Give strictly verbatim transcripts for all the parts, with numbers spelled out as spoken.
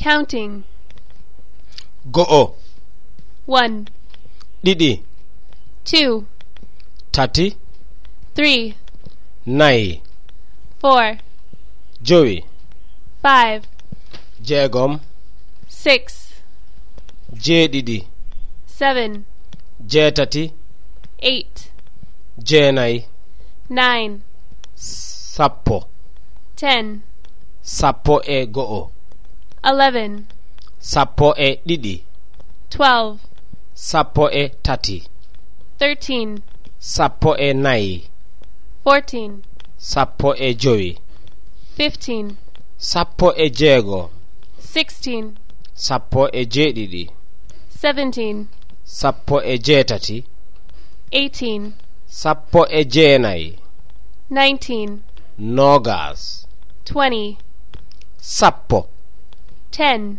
Counting. Go'o. One. Didi. Two. Tati. Three. Nai. Four. Joey. Five. Jegom. Six. Jedidi. Seven. Jetati. Eight. Jenai. Nine. Sappo. Ten. Sappo e go'o. Eleven. Sappo e didi. Twelve. Sappo e tati. Thirteen. Sappo e nai. Fourteen. Sappo e jowi. Fifteen. Sappo e jego. Sixteen. Sappo e jedidi. Seventeen. Sappo e jetati. Eighteen. Sappo e jeenai. Nineteen. Nogas. Twenty. Sappo. Ten.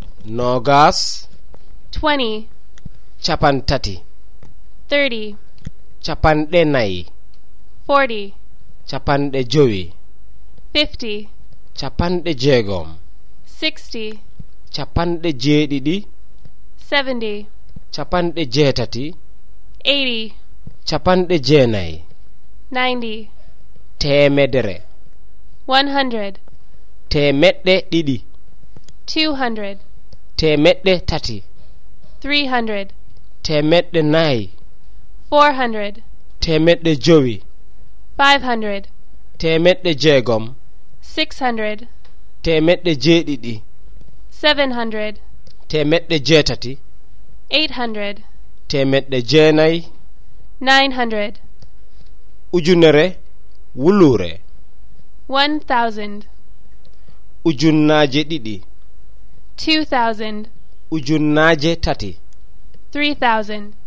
Nogas. Twenty. Capantati. Thirty. Capanɗe nayi. Forty. Capanɗe jowi. Fifty. Capanɗe jeegom. Sixty. Capanɗe jeeɗiɗi. Seventy. Capanɗe jeetati. Eighty. Capanɗe jeenayi. Ninety. Temedere. One hundred. Temeɗɗe ɗiɗi. Two hundred. Temeɗɗe tati. Three hundred. Temeɗɗe nayi. Four hundred. Temeɗɗe jowi. Five hundred. Temeɗɗe jeegom. Six hundred. Temeɗɗe jeeɗiɗi. Seven hundred. Temeɗɗe jeetati. Eight hundred. Temeɗɗe jeenayi. Nine hundred. Ujunere wulure. One thousand. Ujunnaaje ɗiɗi. Two thousand. Ujunnaaje tati. Three thousand.